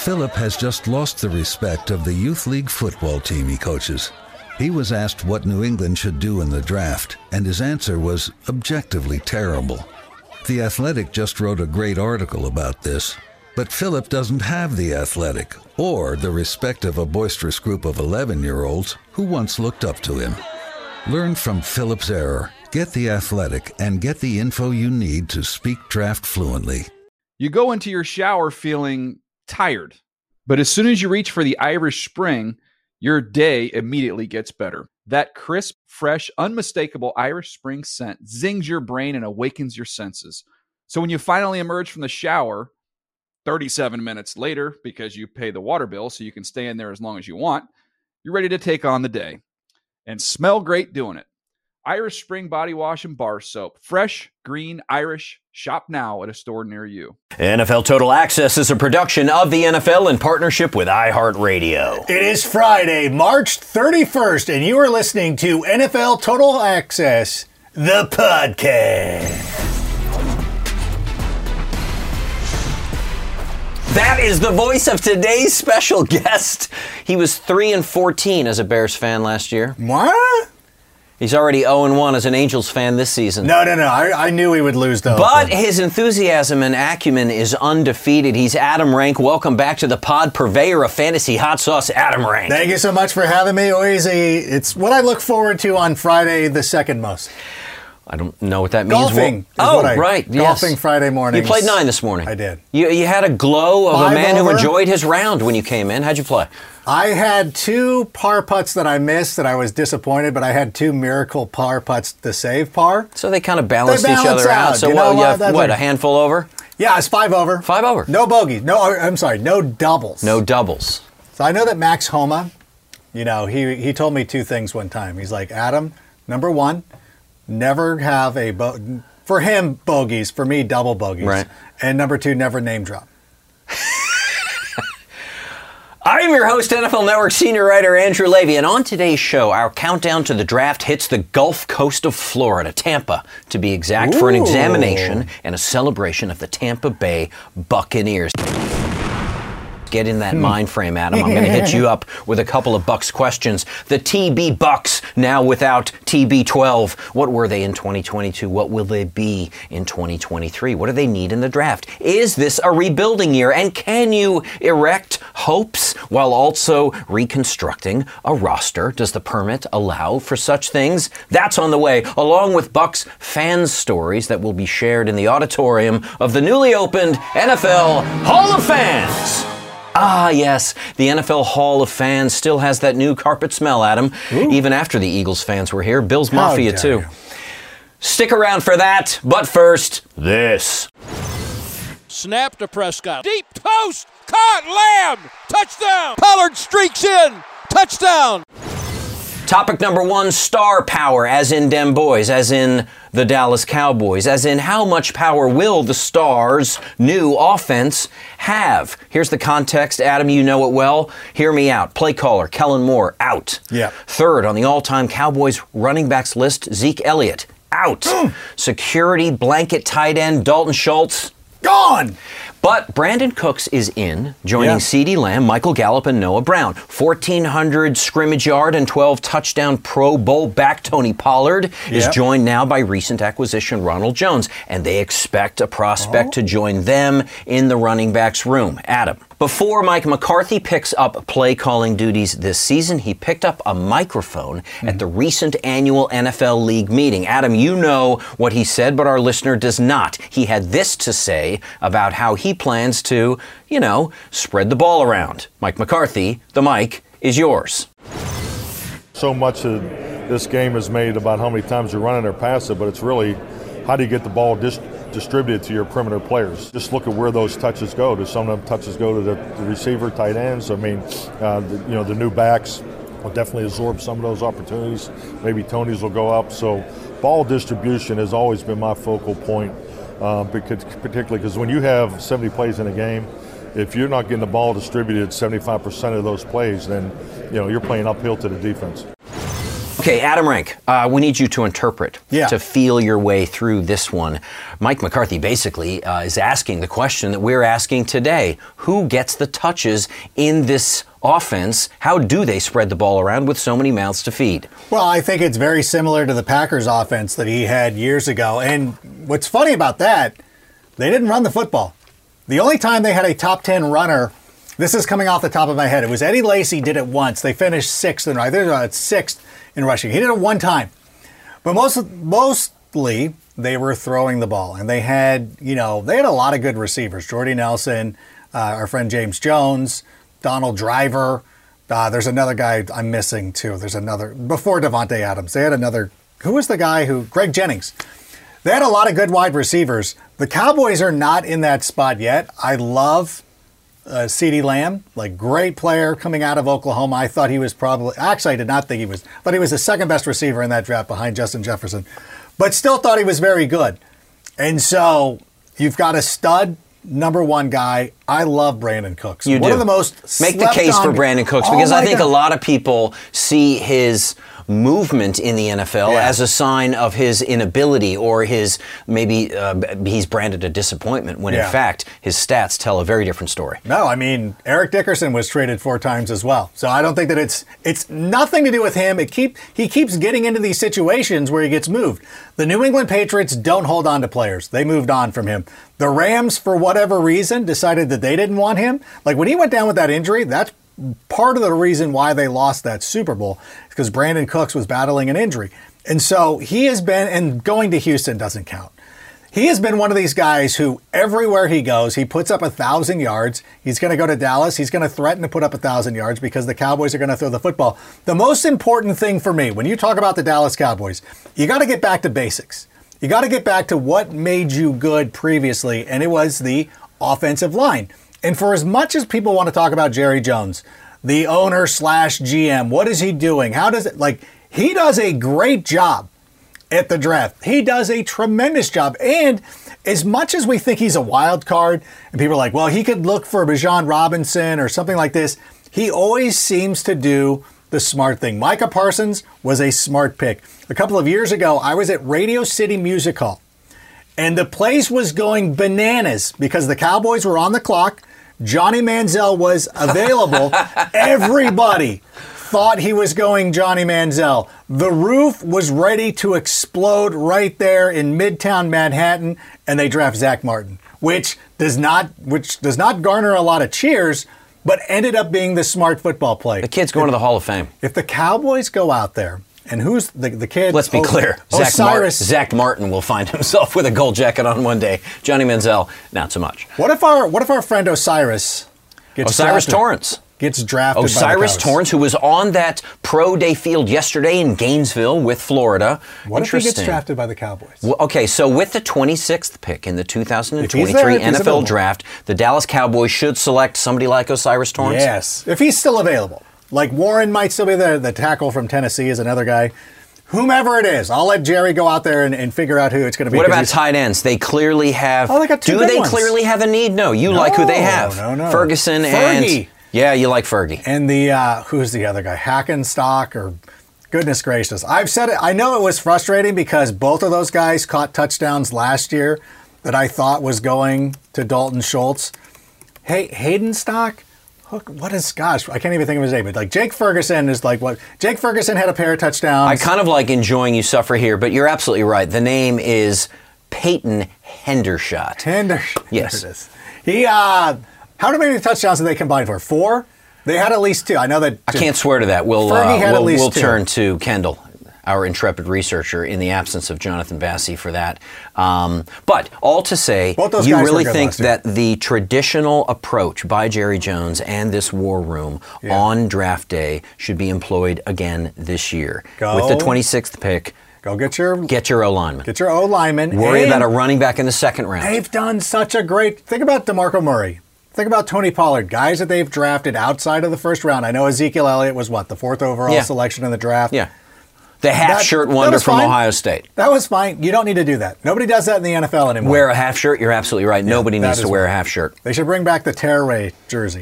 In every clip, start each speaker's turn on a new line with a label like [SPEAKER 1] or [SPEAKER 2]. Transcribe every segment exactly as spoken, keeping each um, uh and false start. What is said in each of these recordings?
[SPEAKER 1] Philip has just lost the respect of the youth league football team he coaches. He was asked what New England should do in the draft, and his answer was objectively terrible. The Athletic just wrote a great article about this, but Philip doesn't have the Athletic or the respect of a boisterous group of eleven-year-olds who once looked up to him. Learn from Philip's error, get the Athletic, and get the info you need to speak draft fluently.
[SPEAKER 2] You go into your shower feeling tired, but as soon as you reach for the Irish Spring, your day immediately gets better. That crisp, fresh, unmistakable Irish Spring scent zings your brain and awakens your senses. So when you finally emerge from the shower, thirty-seven minutes later, because you pay the water bill so you can stay in there as long as you want, you're ready to take on the day. And smell great doing it. Irish Spring Body Wash and Bar Soap. Fresh, green, Irish. Shop now at a store near you.
[SPEAKER 3] N F L Total Access is a production of the N F L in partnership with iHeartRadio.
[SPEAKER 4] It is Friday, March thirty-first, and you are listening to N F L Total Access, the podcast.
[SPEAKER 3] That is the voice of today's special guest. He was three and fourteen as a Bears fan last year.
[SPEAKER 4] What?
[SPEAKER 3] He's already oh and one as an Angels fan this season.
[SPEAKER 4] No, no, no. I, I knew he would lose, though.
[SPEAKER 3] But his enthusiasm and acumen is undefeated. He's Adam Rank. Welcome back to the pod, purveyor of fantasy hot sauce, Adam Rank.
[SPEAKER 4] Thank you so much for having me. Always a, it's what I look forward to on Friday the second most.
[SPEAKER 3] I don't know what that means.
[SPEAKER 4] Golfing.
[SPEAKER 3] Well, oh,
[SPEAKER 4] I,
[SPEAKER 3] right. Yes.
[SPEAKER 4] Golfing Friday morning.
[SPEAKER 3] You played nine this morning.
[SPEAKER 4] I did.
[SPEAKER 3] You, you had a glow of
[SPEAKER 4] Five
[SPEAKER 3] a man
[SPEAKER 4] over.
[SPEAKER 3] who enjoyed his round when you came in. How'd you play?
[SPEAKER 4] I had two par putts that I missed that I was disappointed, but I had two miracle par putts to save par.
[SPEAKER 3] So they kind of balanced
[SPEAKER 4] balance
[SPEAKER 3] each other out.
[SPEAKER 4] out.
[SPEAKER 3] So
[SPEAKER 4] You
[SPEAKER 3] what,
[SPEAKER 4] know
[SPEAKER 3] you
[SPEAKER 4] what?
[SPEAKER 3] have,
[SPEAKER 4] That's
[SPEAKER 3] what,
[SPEAKER 4] a-
[SPEAKER 3] a handful over?
[SPEAKER 4] Yeah, it's five over.
[SPEAKER 3] Five over.
[SPEAKER 4] No bogeys. No, I'm sorry, no doubles.
[SPEAKER 3] No doubles.
[SPEAKER 4] So I know that Max Homa, you know, he he told me two things one time. He's like, Adam, number one, never have a bo- for him bogeys, for me double bogeys,
[SPEAKER 3] Right.
[SPEAKER 4] and number two, never name drop.
[SPEAKER 3] I'm your host, N F L Network senior writer Andrew Levy, and on today's show, our countdown to the draft hits the Gulf Coast of Florida, Tampa, to be exact, for an
[SPEAKER 4] Ooh.
[SPEAKER 3] examination and a celebration of the Tampa Bay Buccaneers. Get in that mind frame, Adam. I'm going to hit you up with a couple of Bucks questions. The T B Bucks, now without T B twelve. What were they in twenty twenty-two? What will they be in twenty twenty-three? What do they need in the draft? Is this a rebuilding year? And can you erect hopes while also reconstructing a roster? Does the permit allow for such things? That's on the way, along with Bucks fan stories that will be shared in the auditorium of the newly opened N F L Hall of Fans. Ah, yes, the N F L Hall of Fans still has that new carpet smell, Adam. Ooh. Even after the Eagles fans were here. Bills
[SPEAKER 4] How
[SPEAKER 3] Mafia,
[SPEAKER 4] dare
[SPEAKER 3] too.
[SPEAKER 4] you.
[SPEAKER 3] Stick around for that, but first, this.
[SPEAKER 5] Snap to Prescott. Deep post. Caught. Lamb. Touchdown. Pollard streaks in. Touchdown.
[SPEAKER 3] Topic number one, star power, as in dem boys, as in the Dallas Cowboys, as in how much power will the Stars' new offense have? Here's the context. Adam, you know it well. Hear me out. Play caller, Kellen Moore, out.
[SPEAKER 4] Yeah.
[SPEAKER 3] Third on the all-time Cowboys running backs list, Zeke Elliott, out. Security blanket tight end, Dalton Schultz,
[SPEAKER 4] Gone!
[SPEAKER 3] But Brandon Cooks is in, joining
[SPEAKER 4] Yeah.
[SPEAKER 3] CeeDee Lamb, Michael Gallup, and Noah Brown. fourteen hundred scrimmage yard and twelve touchdown Pro Bowl back Tony Pollard is
[SPEAKER 4] Yep.
[SPEAKER 3] joined now by recent acquisition Ronald Jones, and they expect a prospect
[SPEAKER 4] Oh.
[SPEAKER 3] to join them in the running backs room. Adam. Before Mike McCarthy picks up play calling duties this season, he picked up a microphone mm-hmm. at the recent annual N F L League meeting. Adam, you know what he said, but our listener does not. He had this to say about how he plans to, you know, spread the ball around. Mike McCarthy, the mic is yours.
[SPEAKER 6] So much of this game is made about how many times you're running or passing, but it's really how do you get the ball dis- distributed to your perimeter players. Just look at where those touches go. Do some of them touches go to the, the receiver, tight ends? I mean, uh, the, you know, the new backs will definitely absorb some of those opportunities. Maybe Tony's will go up. So ball distribution has always been my focal point, uh, because, particularly because when you have seventy plays in a game, if you're not getting the ball distributed seventy-five percent of those plays, then you know you're playing uphill to the defense.
[SPEAKER 3] Okay, Adam Rank, uh, we need you to interpret,
[SPEAKER 4] yeah.
[SPEAKER 3] to feel your way through this one. Mike McCarthy basically uh, is asking the question that we're asking today. Who gets the touches in this offense? How do they spread the ball around with so many mouths to feed?
[SPEAKER 4] Well, I think it's very similar to the Packers offense that he had years ago. And what's funny about that, they didn't run the football. The only time they had a top ten runner, this is coming off the top of my head, it was Eddie Lacy did it once. They finished sixth in, they're sixth in rushing. He did it one time. But most, mostly they were throwing the ball. And they had, you know, they had a lot of good receivers. Jordy Nelson, uh, our friend James Jones, Donald Driver. Uh, there's another guy I'm missing too. There's another, before Devontae Adams, they had another, who was the guy who, Greg Jennings. They had a lot of good wide receivers. The Cowboys are not in that spot yet. I love uh, CeeDee Lamb, like great player coming out of Oklahoma. I thought he was probably, actually I did not think he was, but he was the second best receiver in that draft behind Justin Jefferson, but still thought he was very good. And so you've got a stud number one guy. I love Brandon Cooks.
[SPEAKER 3] You
[SPEAKER 4] One
[SPEAKER 3] do.
[SPEAKER 4] of the most
[SPEAKER 3] Make the case
[SPEAKER 4] on,
[SPEAKER 3] for Brandon Cooks,
[SPEAKER 4] oh
[SPEAKER 3] because I think
[SPEAKER 4] God.
[SPEAKER 3] a lot of people see his movement in the N F L
[SPEAKER 4] Yeah.
[SPEAKER 3] as a sign of his inability, or his maybe uh, he's branded a disappointment, when
[SPEAKER 4] Yeah.
[SPEAKER 3] in fact his stats tell a very different story.
[SPEAKER 4] No, I mean, Eric Dickerson was traded four times as well. So I don't think that it's it's nothing to do with him. It keep he keeps getting into these situations where he gets moved. The New England Patriots don't hold on to players. They moved on from him. The Rams, for whatever reason, decided that they didn't want him. Like when he went down with that injury, that's part of the reason why they lost that Super Bowl, because Brandon Cooks was battling an injury. And so he has been, and going to Houston doesn't count. He has been one of these guys who everywhere he goes, he puts up a thousand yards. He's going to go to Dallas. He's going to threaten to put up a thousand yards because the Cowboys are going to throw the football. The most important thing for me, when you talk about the Dallas Cowboys, you got to get back to basics. You got to get back to what made you good previously, and it was the offensive line. And for as much as people want to talk about Jerry Jones, the owner slash G M, what is he doing? How does it, like, he does a great job at the draft. He does a tremendous job. And as much as we think he's a wild card, and people are like, well, he could look for Bijan Robinson or something like this, he always seems to do the smart thing. Micah Parsons was a smart pick. A couple of years ago, I was at Radio City Music Hall, and the place was going bananas because the Cowboys were on the clock. Johnny Manziel was available. Everybody thought he was going Johnny Manziel. The roof was ready to explode right there in Midtown Manhattan, and they draft Zach Martin, which does not which does not garner a lot of cheers, but ended up being the smart football play.
[SPEAKER 3] The kid's going
[SPEAKER 4] if,
[SPEAKER 3] to the Hall of Fame.
[SPEAKER 4] If the Cowboys go out there, and who's the, the kid?
[SPEAKER 3] Let's be
[SPEAKER 4] oh,
[SPEAKER 3] clear. Zach,
[SPEAKER 4] Osiris.
[SPEAKER 3] Mar- Zach Martin will find himself with a gold jacket on one day. Johnny Manziel, not so much.
[SPEAKER 4] What if our What if our friend Osiris gets
[SPEAKER 3] Osiris
[SPEAKER 4] drafted,
[SPEAKER 3] Torrance.
[SPEAKER 4] gets drafted?
[SPEAKER 3] Osiris
[SPEAKER 4] by the
[SPEAKER 3] Torrance, who was on that pro day field yesterday in Gainesville with Florida.
[SPEAKER 4] What if he gets
[SPEAKER 3] Interesting.
[SPEAKER 4] drafted by the Cowboys?
[SPEAKER 3] Well, okay, so with the twenty-sixth pick in the two thousand twenty-three
[SPEAKER 4] If he's there, if he's
[SPEAKER 3] N F L
[SPEAKER 4] available.
[SPEAKER 3] Draft, the Dallas Cowboys should select somebody like Osiris Torrance.
[SPEAKER 4] Yes, if he's still available. Like Warren might still be there. The tackle from Tennessee is another guy. Whomever it is, I'll let Jerry go out there and, and figure out who it's going to be.
[SPEAKER 3] What
[SPEAKER 4] 'cause
[SPEAKER 3] about
[SPEAKER 4] he's-
[SPEAKER 3] tight ends? They clearly have.
[SPEAKER 4] Oh, they got two
[SPEAKER 3] do
[SPEAKER 4] good
[SPEAKER 3] they
[SPEAKER 4] ones.
[SPEAKER 3] clearly have a need? No, you like who they have.
[SPEAKER 4] No, no.
[SPEAKER 3] Ferguson
[SPEAKER 4] Fergie.
[SPEAKER 3] and yeah, you like Fergie.
[SPEAKER 4] And the uh, who's the other guy? Hackenstock or goodness gracious. I've said it. I know it was frustrating because both of those guys caught touchdowns last year that I thought was going to Dalton Schultz. Hey, Haydenstock? Hook, what is, gosh, I can't even think of his name. But like Jake Ferguson is like what? Jake Ferguson had a pair of touchdowns.
[SPEAKER 3] I kind of like enjoying you suffer here, but you're absolutely right. The name is Peyton Hendershot.
[SPEAKER 4] Tender.
[SPEAKER 3] Yes.
[SPEAKER 4] There it is. He, uh, how many touchdowns did they combine for? Four? They had at least two. I know that.
[SPEAKER 3] I can't swear to that. We'll
[SPEAKER 4] Fergie
[SPEAKER 3] uh,
[SPEAKER 4] had at
[SPEAKER 3] we'll,
[SPEAKER 4] least
[SPEAKER 3] we'll
[SPEAKER 4] two.
[SPEAKER 3] turn to Kendall, our intrepid researcher, in the absence of Jonathan Bassey for that. Um, but all to say,
[SPEAKER 4] Both those
[SPEAKER 3] you
[SPEAKER 4] guys were
[SPEAKER 3] really
[SPEAKER 4] good
[SPEAKER 3] think
[SPEAKER 4] last year.
[SPEAKER 3] that the traditional approach by Jerry Jones and this war room
[SPEAKER 4] Yeah.
[SPEAKER 3] on draft day should be employed again this year.
[SPEAKER 4] Go.
[SPEAKER 3] With the twenty-sixth pick,
[SPEAKER 4] Go get your
[SPEAKER 3] get your O-lineman.
[SPEAKER 4] get your O lineman.
[SPEAKER 3] Worry
[SPEAKER 4] and
[SPEAKER 3] about a running back in the second round.
[SPEAKER 4] They've done such a great. Think about DeMarco Murray. Think about Tony Pollard, guys that they've drafted outside of the first round. I know Ezekiel Elliott was what the fourth overall
[SPEAKER 3] Yeah.
[SPEAKER 4] selection in the draft.
[SPEAKER 3] Yeah. The half-shirt
[SPEAKER 4] That- that
[SPEAKER 3] wonder
[SPEAKER 4] was
[SPEAKER 3] from
[SPEAKER 4] fine.
[SPEAKER 3] Ohio State.
[SPEAKER 4] That was fine. You don't need to do that. Nobody does that in the N F L anymore.
[SPEAKER 3] Wear a half shirt. You're absolutely right. Nobody
[SPEAKER 4] that
[SPEAKER 3] needs to
[SPEAKER 4] is
[SPEAKER 3] wear a
[SPEAKER 4] right.
[SPEAKER 3] half shirt.
[SPEAKER 4] They should bring back the Tearaway jersey.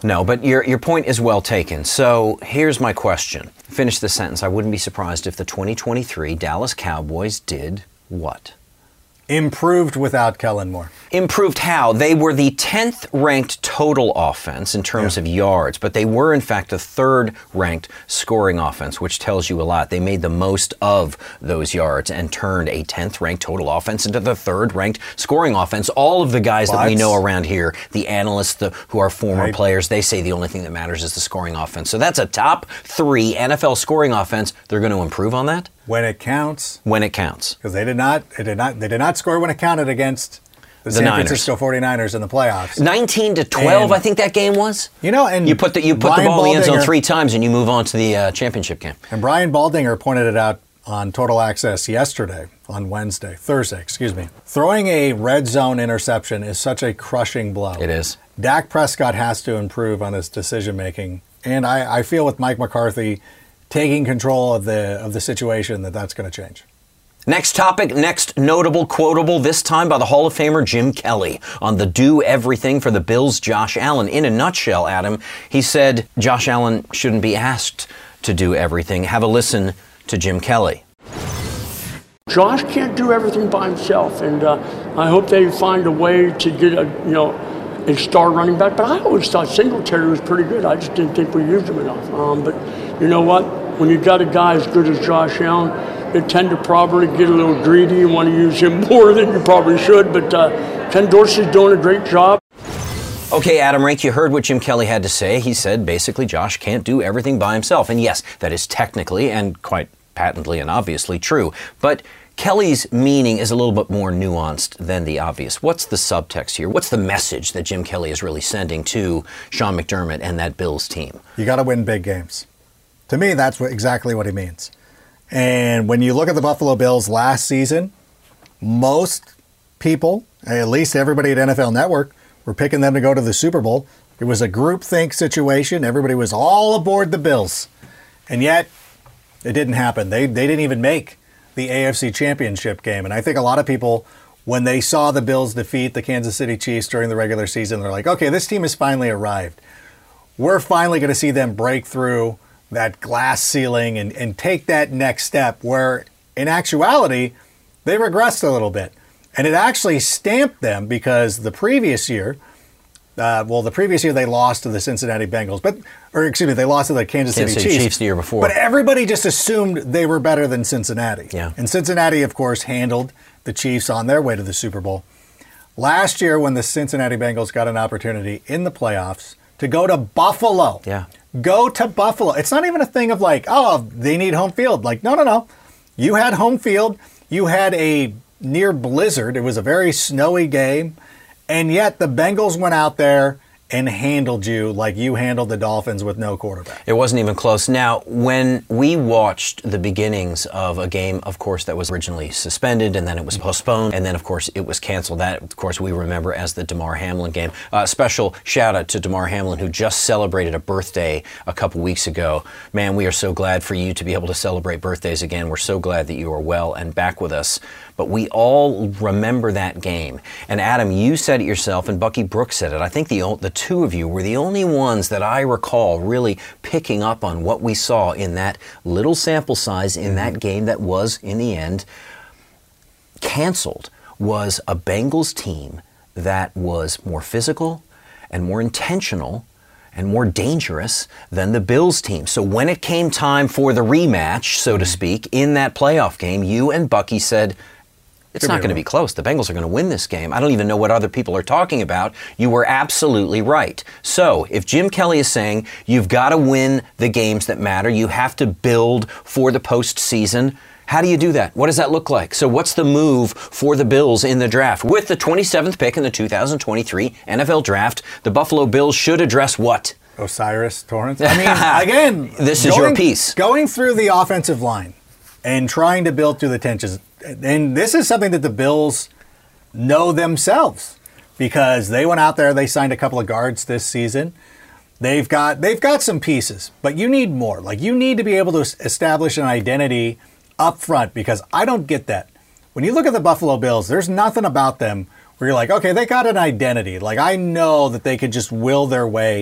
[SPEAKER 3] No, but your your point is well taken. So here's my question. Finish the sentence. I wouldn't be surprised if the twenty twenty-three Dallas Cowboys did what?
[SPEAKER 4] Improved without Kellen Moore.
[SPEAKER 3] Improved how? They were the tenth ranked total offense in terms yeah. of yards, but they were in fact the third ranked scoring offense, which tells you a lot. They made the most of those yards and turned a tenth ranked total offense into the third ranked scoring offense. All of the guys but, that we know around here, the analysts the, who are former right. players, they say the only thing that matters is the scoring offense. So that's a top three N F L scoring offense. They're going to improve on that?
[SPEAKER 4] When it counts.
[SPEAKER 3] When it counts.
[SPEAKER 4] Because they did not, they did not, they did not score when it counted against the, the San Niners. Francisco forty-niners in the playoffs.
[SPEAKER 3] nineteen to twelve, and, I think that game was.
[SPEAKER 4] You know, and
[SPEAKER 3] you put the you put
[SPEAKER 4] Brian
[SPEAKER 3] the ball in the end zone
[SPEAKER 4] Baldinger,
[SPEAKER 3] three times, and you move on to the uh, championship game.
[SPEAKER 4] And Brian Baldinger pointed it out on Total Access yesterday, on Wednesday, Thursday, excuse me. Throwing a red zone interception is such a crushing blow.
[SPEAKER 3] It is.
[SPEAKER 4] Dak Prescott has to improve on his decision making, and I, I feel with Mike McCarthy taking control of the of the situation that that's going to change.
[SPEAKER 3] Next topic, next notable quotable, this time by the Hall of Famer Jim Kelly on the do everything for the Bills' Josh Allen. In a nutshell, Adam, he said Josh Allen shouldn't be asked to do everything. Have a listen to Jim Kelly.
[SPEAKER 7] Josh can't do everything by himself, and uh, I hope they find a way to get a, you know, a star running back. But I always thought Singletary was pretty good. I just didn't think we used him enough. Um, but you know what? When you got a guy as good as Josh Allen, you tend to probably get a little greedy and want to use him more than you probably should. But uh, Ken Dorsey's doing a great job.
[SPEAKER 3] Okay, Adam Rink, you heard what Jim Kelly had to say. He said basically Josh can't do everything by himself. And yes, that is technically and quite patently and obviously true. But Kelly's meaning is a little bit more nuanced than the obvious. What's the subtext here? What's the message that Jim Kelly is really sending to Sean McDermott and that Bills team?
[SPEAKER 4] You got to win big games. To me, that's what, exactly what he means. And when you look at the Buffalo Bills last season, most people, at least everybody at N F L Network, were picking them to go to the Super Bowl. It was a groupthink situation. Everybody was all aboard the Bills. And yet, it didn't happen. They they didn't even make the A F C Championship game. And I think a lot of people, when they saw the Bills defeat the Kansas City Chiefs during the regular season, they're like, okay, this team has finally arrived. We're finally going to see them break through that glass ceiling and, and take that next step, where in actuality, they regressed a little bit. And it actually stamped them because the previous year, uh, well, the previous year they lost to the Cincinnati Bengals, but or excuse me, they lost to the Kansas,
[SPEAKER 3] Kansas
[SPEAKER 4] City,
[SPEAKER 3] City
[SPEAKER 4] Chiefs.
[SPEAKER 3] Chiefs the year before.
[SPEAKER 4] But everybody just assumed they were better than Cincinnati.
[SPEAKER 3] Yeah.
[SPEAKER 4] And Cincinnati, of course, handled the Chiefs on their way to the Super Bowl. Last year, when the Cincinnati Bengals got an opportunity in the playoffs to go to Buffalo.
[SPEAKER 3] Yeah.
[SPEAKER 4] Go to Buffalo. It's not even a thing of like, oh, they need home field. Like, no, no, no. You had home field. You had a near blizzard. It was a very snowy game. And yet the Bengals went out there and handled you like you handled the Dolphins with no quarterback.
[SPEAKER 3] It wasn't even close. Now, when we watched the beginnings of a game, of course, that was originally suspended, and then it was postponed, and then, of course, it was canceled. That, of course, we remember as the Damar Hamlin game. Uh, special shout-out to Damar Hamlin, who just celebrated a birthday a couple weeks ago. Man, we are so glad for you to be able to celebrate birthdays again. We're so glad that you are well and back with us. But we all remember that game. And Adam, you said it yourself, and Bucky Brooks said it. I think the the two of you were the only ones that I recall really picking up on what we saw in that little sample size in that game that was, in the end, canceled, was a Bengals team that was more physical and more intentional and more dangerous than the Bills team. So when it came time for the rematch, so to speak, in that playoff game, you and Bucky said, it's not going to be close. The Bengals are going to win this game. I don't even know what other people are talking about. You were absolutely right. So if Jim Kelly is saying you've got to win the games that matter, you have to build for the postseason, how do you do that? What does that look like? So what's the move for the Bills in the draft? With the twenty-seventh pick in the two thousand twenty-three N F L Draft, the Buffalo Bills should address what?
[SPEAKER 4] O'Cyrus Torrence. I mean, again,
[SPEAKER 3] this is
[SPEAKER 4] going,
[SPEAKER 3] your piece.
[SPEAKER 4] Going through the offensive line and trying to build through the trenches. And this is something that the Bills know themselves, because they went out there, they signed a couple of guards this season. They've got they've got some pieces, but you need more. Like, you need to be able to establish an identity up front, because I don't get that. When you look at the Buffalo Bills, there's nothing about them where you're like, okay, they got an identity. Like, I know that they could just will their way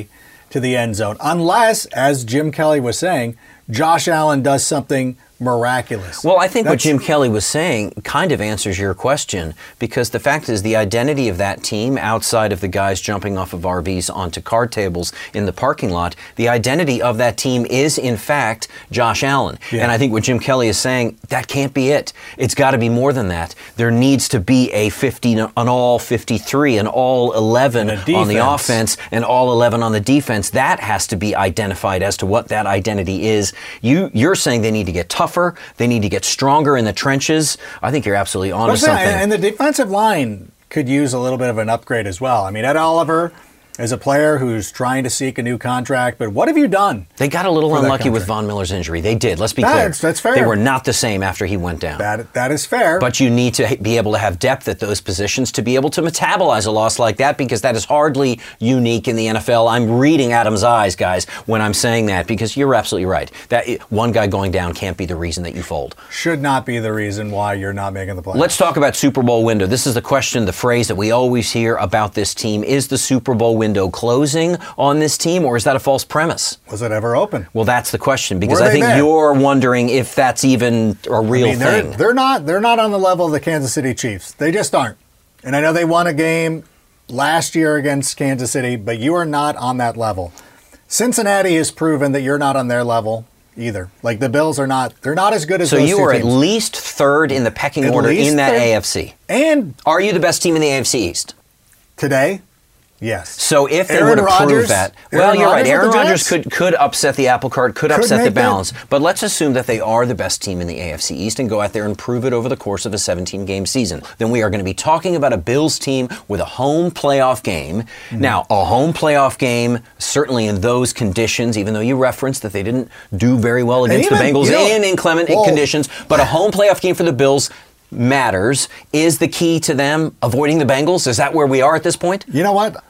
[SPEAKER 4] to the end zone. Unless, as Jim Kelly was saying, Josh Allen does something miraculous.
[SPEAKER 3] Well, I think
[SPEAKER 4] That's,
[SPEAKER 3] what Jim Kelly was saying kind of answers your question, because the fact is the identity of that team, outside of the guys jumping off of R Vs onto card tables in the parking lot, the identity of that team is, in fact, Josh Allen. Yeah. And I think what Jim Kelly is saying, that can't be it. It's got to be more than that. There needs to be a fifty, an all fifty-three, an all eleven on the offense, and all eleven on the defense. That has to be identified as to what that identity is. You, you're saying they need to get tougher. They need to get stronger in the trenches. I think you're absolutely on to something.
[SPEAKER 4] And the defensive line could use a little bit of an upgrade as well. I mean, Ed Oliver is a player who's trying to seek a new contract, but what have you done?
[SPEAKER 3] They got a little unlucky with Von Miller's injury. They did. Let's be
[SPEAKER 4] that's,
[SPEAKER 3] clear.
[SPEAKER 4] That's fair.
[SPEAKER 3] They were not the same after he went down.
[SPEAKER 4] That, that is fair.
[SPEAKER 3] But you need to be able to have depth at those positions to be able to metabolize a loss like that, because that is hardly unique in the N F L. I'm reading Adam's eyes, guys, when I'm saying that, because you're absolutely right. That one guy going down can't be the reason that you fold.
[SPEAKER 4] Should not be the reason why you're not making the playoffs.
[SPEAKER 3] Let's talk about Super Bowl window. This is the question, the phrase that we always hear about this team. Is the Super Bowl window closing on this team, or is that a false premise?
[SPEAKER 4] Was it ever open?
[SPEAKER 3] Well, that's the question, because I think there? you're wondering if that's even a real
[SPEAKER 4] I mean, they're,
[SPEAKER 3] thing.
[SPEAKER 4] They're not. They're not on the level of the Kansas City Chiefs. They just aren't. And I know they won a game last year against Kansas City, but you are not on that level. Cincinnati has proven that you're not on their level either. Like, the Bills are not. They're not as good as
[SPEAKER 3] so
[SPEAKER 4] those
[SPEAKER 3] you
[SPEAKER 4] two
[SPEAKER 3] are
[SPEAKER 4] teams.
[SPEAKER 3] at least third in the pecking
[SPEAKER 4] At
[SPEAKER 3] order in that
[SPEAKER 4] third.
[SPEAKER 3] A F C.
[SPEAKER 4] And
[SPEAKER 3] are you the best team in the A F C East
[SPEAKER 4] today? Yes.
[SPEAKER 3] So if they
[SPEAKER 4] Aaron
[SPEAKER 3] were to
[SPEAKER 4] Rodgers,
[SPEAKER 3] prove that, well,
[SPEAKER 4] Aaron
[SPEAKER 3] you're right.
[SPEAKER 4] Rodgers
[SPEAKER 3] Aaron
[SPEAKER 4] with the
[SPEAKER 3] Rodgers
[SPEAKER 4] Jets?
[SPEAKER 3] could could upset the apple cart, could,
[SPEAKER 4] Could
[SPEAKER 3] upset the
[SPEAKER 4] make that.
[SPEAKER 3] balance. But let's assume that they are the best team in the A F C East and go out there and prove it over the course of a seventeen-game season. Then we are going to be talking about a Bills team with a home playoff game. Mm-hmm. Now, a home playoff game, certainly in those conditions, even though you referenced that they didn't do very well against
[SPEAKER 4] even,
[SPEAKER 3] the Bengals
[SPEAKER 4] you know,
[SPEAKER 3] in inclement
[SPEAKER 4] well,
[SPEAKER 3] conditions, but a home playoff game for the Bills matters. Is the key to them avoiding the Bengals? Is that where we are at this point?
[SPEAKER 4] You know what?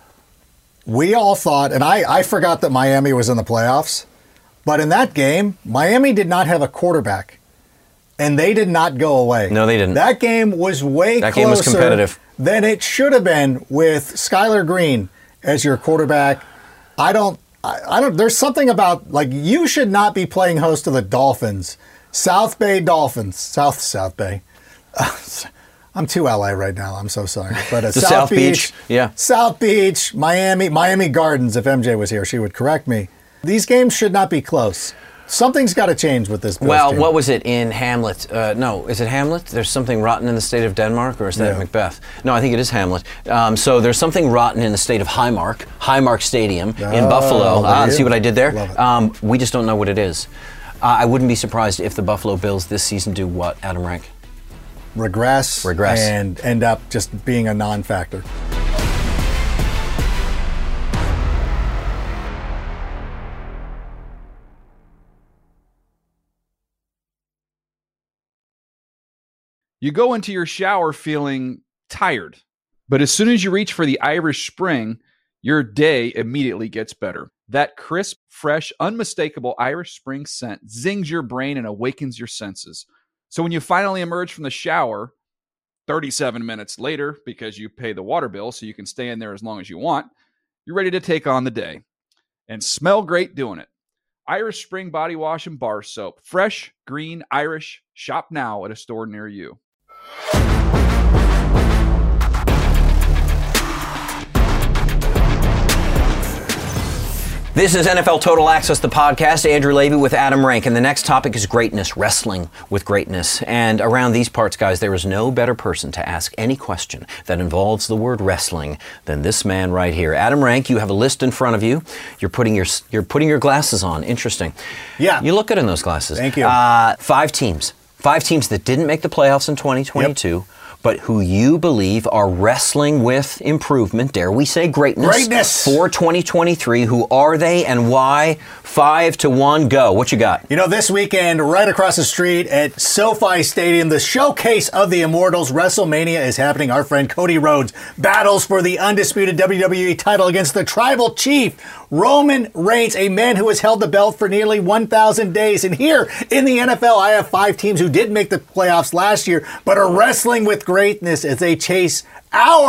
[SPEAKER 4] We all thought, and I, I forgot that Miami was in the playoffs, but in that game, Miami did not have a quarterback, and they did not go away.
[SPEAKER 3] No, they didn't.
[SPEAKER 4] That game was way
[SPEAKER 3] that
[SPEAKER 4] closer
[SPEAKER 3] game was competitive.
[SPEAKER 4] than it should have been with Skylar Green as your quarterback. I don't, I, I don't, there's something about, like, you should not be playing host to the Dolphins. South Bay Dolphins. South, South Bay. I'm too L A right now. I'm so sorry. But uh,
[SPEAKER 3] the
[SPEAKER 4] South,
[SPEAKER 3] South
[SPEAKER 4] Beach,
[SPEAKER 3] Beach, yeah,
[SPEAKER 4] South Beach, Miami, Miami Gardens. If M J was here, she would correct me. These games should not be close. Something's got to change with this Bills
[SPEAKER 3] Well,
[SPEAKER 4] team.
[SPEAKER 3] what was it in Hamlet? Uh, no, is it Hamlet? There's something rotten in the state of Denmark, or is that
[SPEAKER 4] Yeah.
[SPEAKER 3] Macbeth? No, I think it is Hamlet. Um, so there's something rotten in the state of Highmark, Highmark Stadium in
[SPEAKER 4] Oh,
[SPEAKER 3] Buffalo. Ah,
[SPEAKER 4] there
[SPEAKER 3] see
[SPEAKER 4] you
[SPEAKER 3] what I did there?
[SPEAKER 4] Love it.
[SPEAKER 3] Um, we just don't know what it is. Uh, I wouldn't be surprised if the Buffalo Bills this season do what, Adam Rank?
[SPEAKER 4] Regress,
[SPEAKER 3] Regress.
[SPEAKER 4] and end up just being a non-factor.
[SPEAKER 2] You go into your shower feeling tired, but as soon as you reach for the Irish Spring, your day immediately gets better. That crisp, fresh, unmistakable Irish Spring scent zings your brain and awakens your senses. So when you finally emerge from the shower, thirty-seven minutes later, because you pay the water bill so you can stay in there as long as you want, you're ready to take on the day and smell great doing it. Irish Spring Body Wash and Bar Soap. Fresh, green, Irish. Shop now at a store near you.
[SPEAKER 3] This is N F L Total Access, the podcast. Andrew Levy with Adam Rank. And the next topic is greatness, wrestling with greatness. And around these parts, guys, there is no better person to ask any question that involves the word wrestling than this man right here. Adam Rank, you have a list in front of you. You're putting your you're putting your glasses on. Interesting.
[SPEAKER 4] Yeah.
[SPEAKER 3] You look good in those glasses.
[SPEAKER 4] Thank you.
[SPEAKER 3] Uh, five teams. Five teams that didn't make the playoffs in twenty twenty-two. Yep. But who you believe are wrestling with improvement, dare we say greatness,
[SPEAKER 4] greatness
[SPEAKER 3] for twenty twenty-three. Who are they and why? Five to one, go. What you got?
[SPEAKER 4] You know, this weekend, right across the street at SoFi Stadium, the showcase of the Immortals, WrestleMania is happening. Our friend Cody Rhodes battles for the undisputed W W E title against the Tribal Chief, Roman Reigns, a man who has held the belt for nearly one thousand days. And here in the N F L, I have five teams who didn't make the playoffs last year, but are wrestling with greatness as they chase our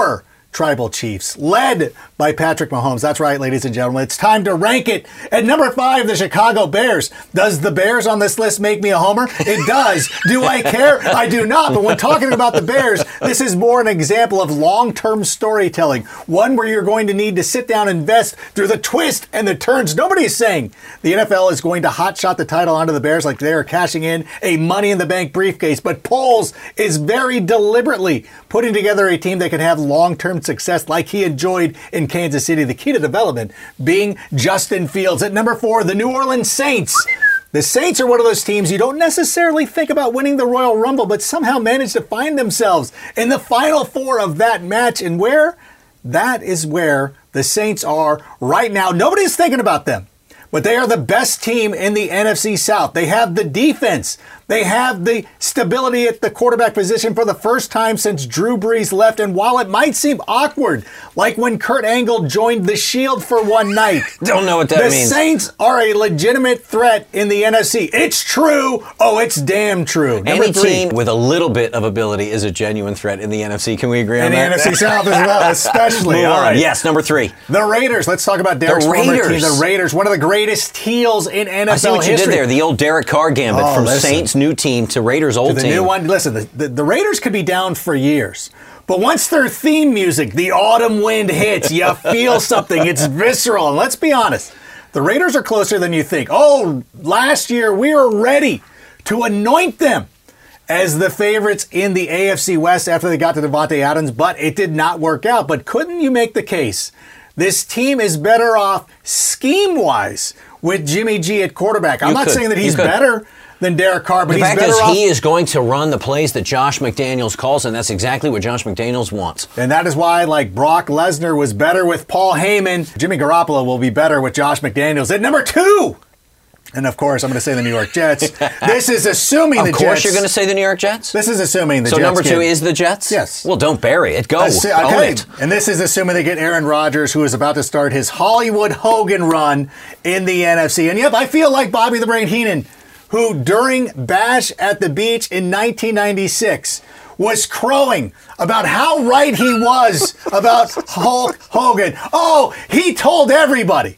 [SPEAKER 4] Tribal Chiefs, led by Patrick Mahomes. That's right, ladies and gentlemen. It's time to rank it. At number five, the Chicago Bears. Does the Bears on this list make me a homer? It does. Do I care? I do not. But when talking about the Bears, this is more an example of long-term storytelling. One where you're going to need to sit down and invest through the twist and the turns. Nobody is saying the N F L is going to hotshot the title onto the Bears like they are cashing in a money-in-the-bank briefcase. But Poles is very deliberately putting together a team that can have long-term success like he enjoyed in Kansas City. The key to development being Justin Fields. At number four, the New Orleans Saints. The Saints are one of those teams you don't necessarily think about winning the Royal Rumble, but somehow manage to find themselves in the final four of that match. And where? That is where the Saints are right now. Nobody's thinking about them, but they are the best team in the N F C South. They have the defense. They have the stability at the quarterback position for the first time since Drew Brees left. And while it might seem awkward, like when Kurt Angle joined the Shield for one night.
[SPEAKER 3] Don't know what that
[SPEAKER 4] the
[SPEAKER 3] means.
[SPEAKER 4] The Saints are a legitimate threat in the N F C. It's true. Oh, it's damn true. Number
[SPEAKER 3] Any
[SPEAKER 4] three,
[SPEAKER 3] team with a little bit of ability is a genuine threat in the N F C. Can we agree on
[SPEAKER 4] in
[SPEAKER 3] that?
[SPEAKER 4] the N F C South as well, especially.
[SPEAKER 3] Move
[SPEAKER 4] All
[SPEAKER 3] on.
[SPEAKER 4] right.
[SPEAKER 3] Yes, number three.
[SPEAKER 4] The Raiders. Let's talk about Derek's
[SPEAKER 3] The
[SPEAKER 4] former
[SPEAKER 3] Raiders.
[SPEAKER 4] team. The Raiders, one of the greatest heels in N F L
[SPEAKER 3] I see what
[SPEAKER 4] history.
[SPEAKER 3] you did there. The old Derek Carr gambit
[SPEAKER 4] Oh,
[SPEAKER 3] from
[SPEAKER 4] listen.
[SPEAKER 3] Saints' new team to Raiders' old
[SPEAKER 4] To the
[SPEAKER 3] team.
[SPEAKER 4] new one. Listen, the, the, the Raiders could be down for years, but once their theme music, the autumn wind hits, you feel something. It's visceral. And let's be honest, the Raiders are closer than you think. Oh, last year we were ready to anoint them as the favorites in the A F C West after they got to Devontae Adams, but it did not work out. But couldn't you make the case this team is better off scheme-wise with Jimmy G at quarterback? I'm
[SPEAKER 3] You
[SPEAKER 4] not
[SPEAKER 3] could.
[SPEAKER 4] saying that
[SPEAKER 3] You
[SPEAKER 4] he's
[SPEAKER 3] could.
[SPEAKER 4] better than Derek Carr, but
[SPEAKER 3] The
[SPEAKER 4] he's
[SPEAKER 3] fact
[SPEAKER 4] better
[SPEAKER 3] is,
[SPEAKER 4] off.
[SPEAKER 3] he is going to run the plays that Josh McDaniels calls, and that's exactly what Josh McDaniels wants.
[SPEAKER 4] And that is why, like Brock Lesnar was better with Paul Heyman, Jimmy Garoppolo will be better with Josh McDaniels. At number two, and of course, I'm going to say the New York Jets. This is assuming
[SPEAKER 3] Of
[SPEAKER 4] the
[SPEAKER 3] course
[SPEAKER 4] Jets.
[SPEAKER 3] you're going to say the New York Jets?
[SPEAKER 4] This is assuming the
[SPEAKER 3] so
[SPEAKER 4] Jets.
[SPEAKER 3] number two
[SPEAKER 4] get,
[SPEAKER 3] is the Jets?
[SPEAKER 4] Yes.
[SPEAKER 3] Well, don't bury it. Go.
[SPEAKER 4] Assu-
[SPEAKER 3] Own
[SPEAKER 4] okay.
[SPEAKER 3] it.
[SPEAKER 4] And this is assuming they get Aaron Rodgers, who is about to start his Hollywood Hogan run in the N F C. And yep, I feel like Bobby the Brain Heenan, who during Bash at the Beach in nineteen ninety-six was crowing about how right he was about Hulk Hogan. Oh, he told everybody.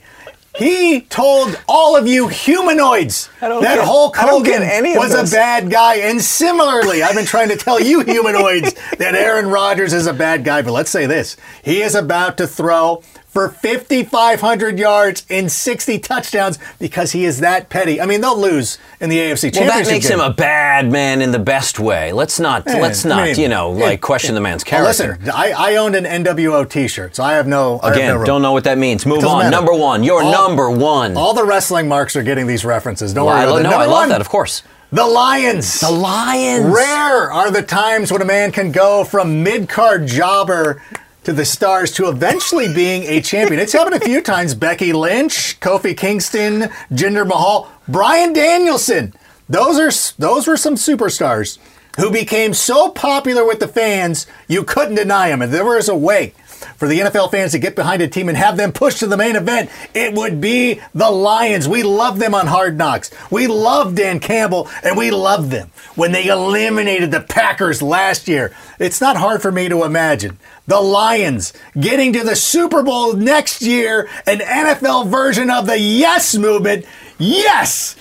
[SPEAKER 4] He told all of you humanoids that
[SPEAKER 3] get-
[SPEAKER 4] Hulk
[SPEAKER 3] I don't get
[SPEAKER 4] Hogan
[SPEAKER 3] any of
[SPEAKER 4] was
[SPEAKER 3] this.
[SPEAKER 4] a bad guy. And similarly, I've been trying to tell you humanoids that Aaron Rodgers is a bad guy. But let's say this. He is about to throw for fifty-five hundred yards and sixty touchdowns because he is that petty. I mean, they'll lose in the A F C
[SPEAKER 3] Well,
[SPEAKER 4] Championship
[SPEAKER 3] that makes
[SPEAKER 4] game.
[SPEAKER 3] him a bad man in the best way. Let's not,
[SPEAKER 4] Eh,
[SPEAKER 3] let's
[SPEAKER 4] I
[SPEAKER 3] not,
[SPEAKER 4] mean,
[SPEAKER 3] you know, like
[SPEAKER 4] eh,
[SPEAKER 3] question the man's
[SPEAKER 4] Well,
[SPEAKER 3] character.
[SPEAKER 4] listen, I, I owned an N W O T-shirt, so I have no. I have
[SPEAKER 3] Again,
[SPEAKER 4] no room.
[SPEAKER 3] don't know what that means. Move
[SPEAKER 4] Doesn't
[SPEAKER 3] on.
[SPEAKER 4] matter.
[SPEAKER 3] Number one. You're
[SPEAKER 4] All-
[SPEAKER 3] number one.
[SPEAKER 4] All the wrestling marks are getting these references. Don't
[SPEAKER 3] Well,
[SPEAKER 4] worry
[SPEAKER 3] I
[SPEAKER 4] about
[SPEAKER 3] lo-
[SPEAKER 4] it.
[SPEAKER 3] no,
[SPEAKER 4] Number
[SPEAKER 3] I love
[SPEAKER 4] one,
[SPEAKER 3] that, of course.
[SPEAKER 4] The Lions.
[SPEAKER 3] The Lions.
[SPEAKER 4] Rare are the times when a man can go from mid-card jobber to the stars to eventually being a champion. It's happened a few times. Becky Lynch, Kofi Kingston, Jinder Mahal, Bryan Danielson. Those are those were some superstars who became so popular with the fans you couldn't deny them. And there was a way for the N F L fans to get behind a team and have them push to the main event. It would be the Lions. We love them on Hard Knocks. We love Dan Campbell, and we love them when they eliminated the Packers last year. It's not hard for me to imagine the Lions getting to the Super Bowl next year, an N F L version of the Yes Movement. Yes!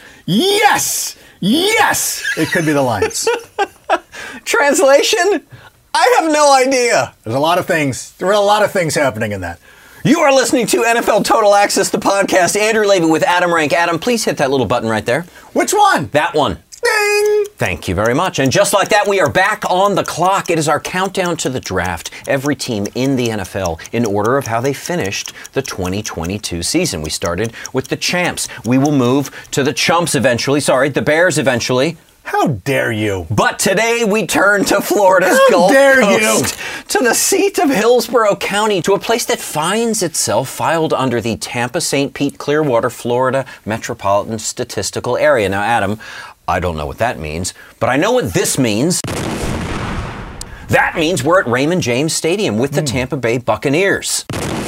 [SPEAKER 4] Yes! Yes! It could be the Lions.
[SPEAKER 3] Translation? I have no idea.
[SPEAKER 4] There's a lot of things. There are a lot of things happening in that.
[SPEAKER 3] You are listening to N F L Total Access, the podcast. Andrew Levy with Adam Rank. Adam, please hit that little button right there.
[SPEAKER 4] Which one?
[SPEAKER 3] That one.
[SPEAKER 4] Ding!
[SPEAKER 3] Thank you very much. And just like that, we are back on the clock. It is our countdown to the draft. Every team in the N F L in order of how they finished the twenty twenty-two season. We started with the champs. We will move to the chumps eventually. Sorry, the Bears eventually.
[SPEAKER 4] How dare you?
[SPEAKER 3] But today we turn to Florida's
[SPEAKER 4] How
[SPEAKER 3] Gulf
[SPEAKER 4] dare
[SPEAKER 3] Coast, to the seat of Hillsborough County, to a place that finds itself filed under the Tampa-Saint Pete Clearwater, Florida Metropolitan Statistical Area. Now, Adam, I don't know what that means, but I know what this means. That means we're at Raymond James Stadium with the mm. Tampa Bay Buccaneers.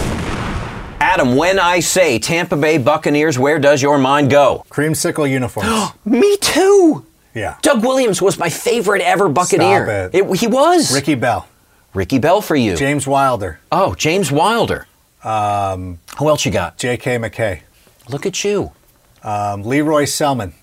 [SPEAKER 3] Adam, when I say Tampa Bay Buccaneers, where does your mind go?
[SPEAKER 4] Creamsicle uniforms.
[SPEAKER 3] Me too.
[SPEAKER 4] Yeah.
[SPEAKER 3] Doug Williams was my favorite ever Buccaneer.
[SPEAKER 4] Stop it.
[SPEAKER 3] It, he was.
[SPEAKER 4] Ricky Bell.
[SPEAKER 3] Ricky Bell for you.
[SPEAKER 4] James Wilder.
[SPEAKER 3] Oh, James Wilder.
[SPEAKER 4] Um,
[SPEAKER 3] Who else you got?
[SPEAKER 4] J K. McKay.
[SPEAKER 3] Look at you.
[SPEAKER 4] Um, Leroy Selman.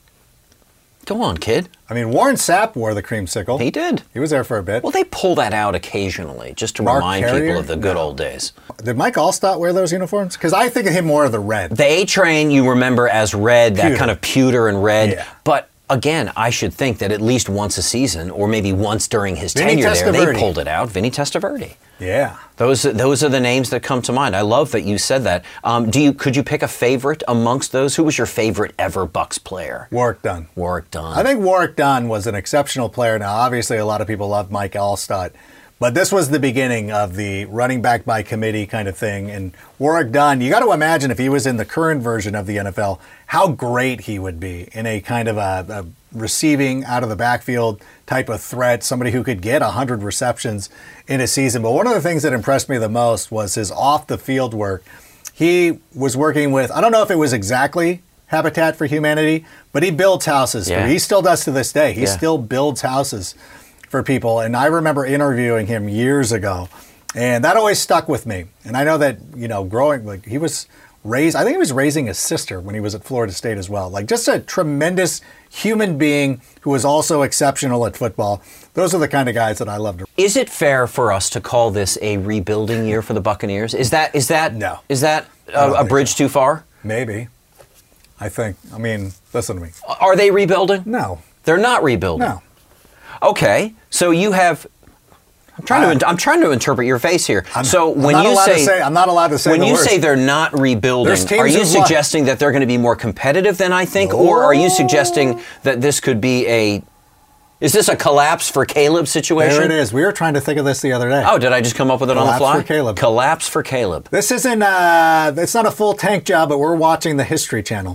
[SPEAKER 3] Go on, kid.
[SPEAKER 4] I mean, Warren Sapp wore the creamsicle.
[SPEAKER 3] He did.
[SPEAKER 4] He was there for a bit.
[SPEAKER 3] Well, they pull that out occasionally just to
[SPEAKER 4] Mark
[SPEAKER 3] remind
[SPEAKER 4] Carrier?
[SPEAKER 3] people of the good
[SPEAKER 4] No.
[SPEAKER 3] old days.
[SPEAKER 4] Did Mike Allstott wear those uniforms? Because I think of him more of the red.
[SPEAKER 3] The A-Train you remember as red, that
[SPEAKER 4] Pewter.
[SPEAKER 3] kind of pewter and red.
[SPEAKER 4] Yeah.
[SPEAKER 3] But again, I should think that at least once a season, or maybe once during his
[SPEAKER 4] Vinny
[SPEAKER 3] tenure there, they
[SPEAKER 4] Testaverde.
[SPEAKER 3] pulled it out. Vinny Testaverde.
[SPEAKER 4] Yeah.
[SPEAKER 3] Those those are the names that come to mind. I love that you said that. Um, do you could you pick a favorite amongst those? Who was your favorite ever Bucks player?
[SPEAKER 4] Warwick Dunn.
[SPEAKER 3] Warwick Dunn.
[SPEAKER 4] I think Warwick Dunn was an exceptional player. Now, obviously, a lot of people love Mike Allstott, but this was the beginning of the running back by committee kind of thing. And Warwick Dunn, you got to imagine if he was in the current version of the N F L, how great he would be in a kind of a, a receiving out of the backfield type of threat, somebody who could get one hundred receptions in a season. But one of the things that impressed me the most was his off-the-field work. He was working with, I don't know if it was exactly Habitat for Humanity, but he builds houses.
[SPEAKER 3] Yeah.
[SPEAKER 4] He still does to this day. He
[SPEAKER 3] Yeah.
[SPEAKER 4] still builds houses for people. And I remember interviewing him years ago, and that always stuck with me. And I know that, you know, growing, like he was raised, I think he was raising his sister when he was at Florida State as well. Like just a tremendous human being who was also exceptional at football. Those are the kind of guys that I love to.
[SPEAKER 3] Is it fair for us to call this a rebuilding year for the Buccaneers? Is that is that
[SPEAKER 4] No.
[SPEAKER 3] Is that
[SPEAKER 4] I
[SPEAKER 3] a,
[SPEAKER 4] don't
[SPEAKER 3] a
[SPEAKER 4] think
[SPEAKER 3] bridge
[SPEAKER 4] so.
[SPEAKER 3] too far?
[SPEAKER 4] Maybe. I think, I mean, listen to me.
[SPEAKER 3] Are they rebuilding?
[SPEAKER 4] No.
[SPEAKER 3] They're not rebuilding.
[SPEAKER 4] No.
[SPEAKER 3] Okay, so you have. I'm trying to. I'm trying to interpret your face here.
[SPEAKER 4] I'm,
[SPEAKER 3] so
[SPEAKER 4] I'm
[SPEAKER 3] when
[SPEAKER 4] not
[SPEAKER 3] you
[SPEAKER 4] allowed
[SPEAKER 3] say,
[SPEAKER 4] to say, I'm not allowed to say
[SPEAKER 3] when
[SPEAKER 4] the
[SPEAKER 3] you
[SPEAKER 4] words.
[SPEAKER 3] say they're not rebuilding,
[SPEAKER 4] There's teams
[SPEAKER 3] are you
[SPEAKER 4] who've won.
[SPEAKER 3] suggesting that they're going to be more competitive than I think, or are you suggesting that this could be a? Is this a collapse for Caleb situation?
[SPEAKER 4] There it is. We were trying to think of this the other day.
[SPEAKER 3] Oh, did I just come up with it on the
[SPEAKER 4] Collapse
[SPEAKER 3] fly?
[SPEAKER 4] for Caleb.
[SPEAKER 3] Collapse for Caleb.
[SPEAKER 4] This isn't, uh, it's not a full tank job, but we're watching the History Channel.